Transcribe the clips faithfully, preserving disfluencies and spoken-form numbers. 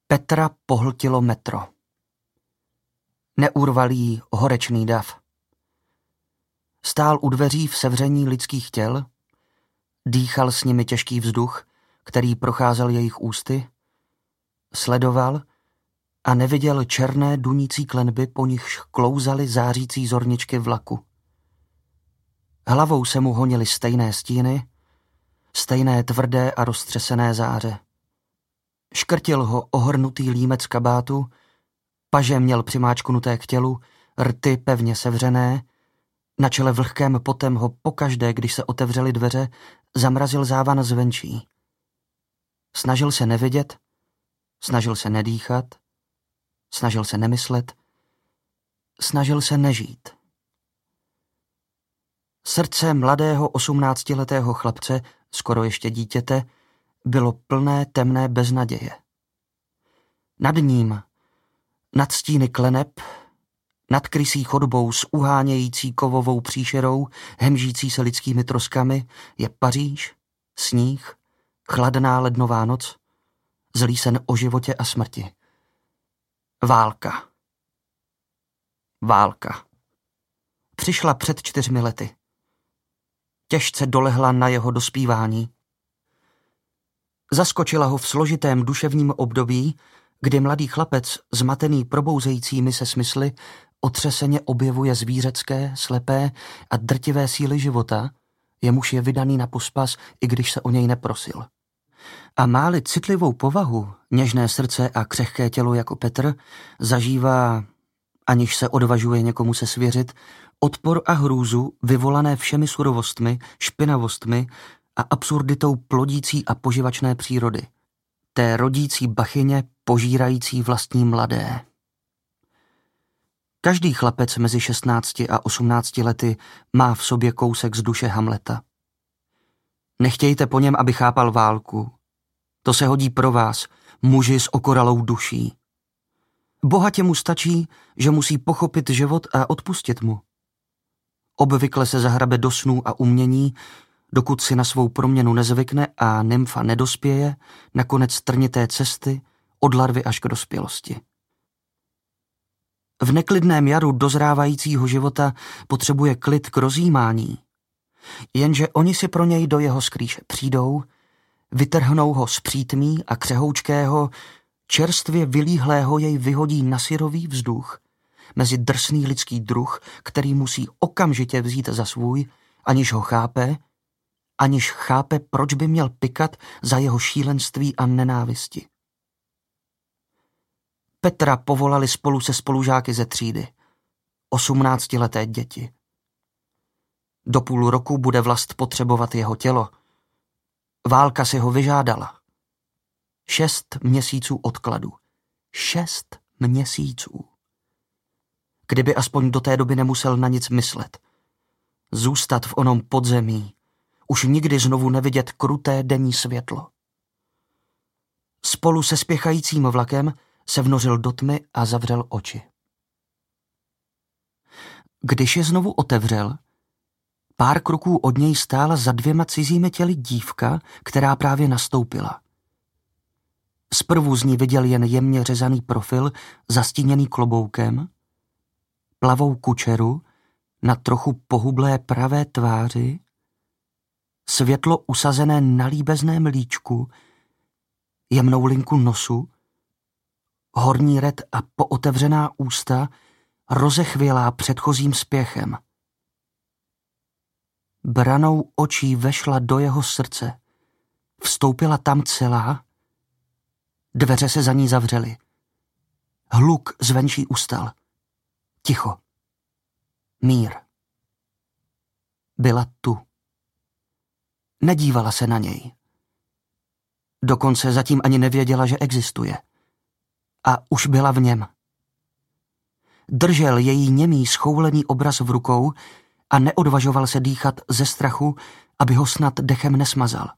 Petra pohltilo metro. Neurval jí horečný dav. Stál u dveří v sevření lidských těl, dýchal s nimi těžký vzduch, který procházel jejich ústy, sledoval a neviděl černé dunící klenby, po nichž klouzaly zářící zorničky vlaku. Hlavou se mu honily stejné stíny, stejné tvrdé a roztřesené záře. Škrtil ho ohrnutý límec kabátu, paže měl přimáčknuté k tělu, rty pevně sevřené, na čele vlhkém potem ho pokaždé, když se otevřely dveře, zamrazil závan zvenčí. Snažil se nevidět, snažil se nedýchat, snažil se nemyslet, snažil se nežít. Srdce mladého osmnáctiletého chlapce, skoro ještě dítěte, bylo plné temné beznaděje. Nad ním, nad stíny kleneb, nad krysí chodbou s uhánějící kovovou příšerou, hemžící se lidskými troskami, je Paříž, sníh, chladná lednová noc, zlý sen o životě a smrti. Válka. Válka. Přišla před čtyřmi lety. Těžce dolehla na jeho dospívání. Zaskočila ho v složitém duševním období, kdy mladý chlapec, zmatený probouzejícími se smysly, otřeseně objevuje zvířecké, slepé a drtivé síly života, jemuž je vydaný na pospas, i když se o něj neprosil. A má-li citlivou povahu, něžné srdce a křehké tělo jako Petr, zažívá, aniž se odvažuje někomu se svěřit, odpor a hrůzu vyvolané všemi surovostmi, špinavostmi a absurditou plodící a poživačné přírody. Té rodící bachyně požírající vlastní mladé. Každý chlapec mezi šestnácti a osmnácti lety má v sobě kousek z duše Hamleta. Nechtějte po něm, aby chápal válku. To se hodí pro vás, muži s okoralou duší. Bohatě mu stačí, že musí pochopit život a odpustit mu. Obvykle se zahrabe do snů a umění, dokud si na svou proměnu nezvykne a nymfa nedospěje, nakonec trnité cesty, od larvy až k dospělosti. V neklidném jaru dozrávajícího života potřebuje klid k rozjímání, jenže oni si pro něj do jeho skrýše přijdou, vytrhnou ho z přítmí a křehoučkého, čerstvě vylíhlého jej vyhodí na syrový vzduch, mezi drsný lidský druh, který musí okamžitě vzít za svůj, aniž ho chápe, aniž chápe, proč by měl pikat za jeho šílenství a nenávisti. Petra povolali spolu se spolužáky ze třídy, osmnáctileté děti. Do půl roku bude vlast potřebovat jeho tělo. Válka si ho vyžádala. Šest měsíců odkladu. Šest měsíců. Kdyby aspoň do té doby nemusel na nic myslet. Zůstat v onom podzemí. Už nikdy znovu nevidět kruté denní světlo. Spolu se spěchajícím vlakem se vnořil do tmy a zavřel oči. Když je znovu otevřel, pár kroků od něj stála za dvěma cizími těly dívka, která právě nastoupila. Zprvu z ní viděl jen jemně řezaný profil, zastíněný kloboukem, plavou kučeru na trochu pohublé pravé tváři, světlo usazené na líbezném líčku, jemnou linku nosu, horní red a pootevřená ústa, rozechvělá předchozím spěchem. Branou očí vešla do jeho srdce. Vstoupila tam celá. Dveře se za ní zavřely. Hluk zvenčí ustal. Ticho. Mír. Byla tu. Nedívala se na něj. Dokonce zatím ani nevěděla, že existuje. A už byla v něm. Držel její němý schoulený obraz v rukou a neodvažoval se dýchat ze strachu, aby ho snad dechem nesmazal.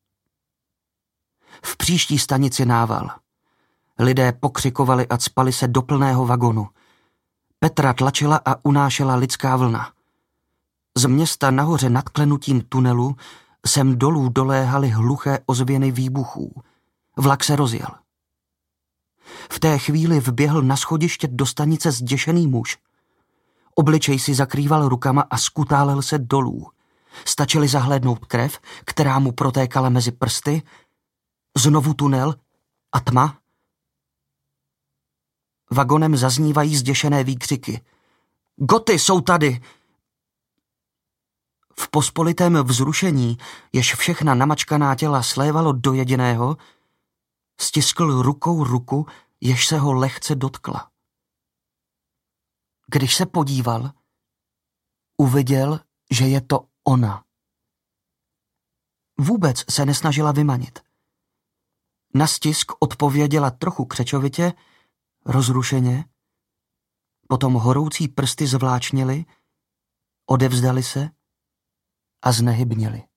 V příští stanici nával. Lidé pokřikovali a cpali se do plného vagonu. Petra tlačila a unášela lidská vlna. Z města nahoře nad klenutím tunelu sem dolů doléhaly hluché ozvěny výbuchů. Vlak se rozjel. V té chvíli vběhl na schodiště do stanice zděšený muž. Obličej si zakrýval rukama a skutálel se dolů. Stačili zahlédnout krev, která mu protékala mezi prsty, znovu tunel a tma. Vagonem zaznívají zděšené výkřiky. Goty jsou tady! V pospolitém vzrušení, jež všechna namačkaná těla slévalo do jediného, stiskl rukou ruku, jež se ho lehce dotkla. Když se podíval, uviděl, že je to ona. Vůbec se nesnažila vymanit. Na stisk odpověděla trochu křečovitě, rozrušeně, potom horoucí prsty zvláčnily, odevzdali se a znehybnili.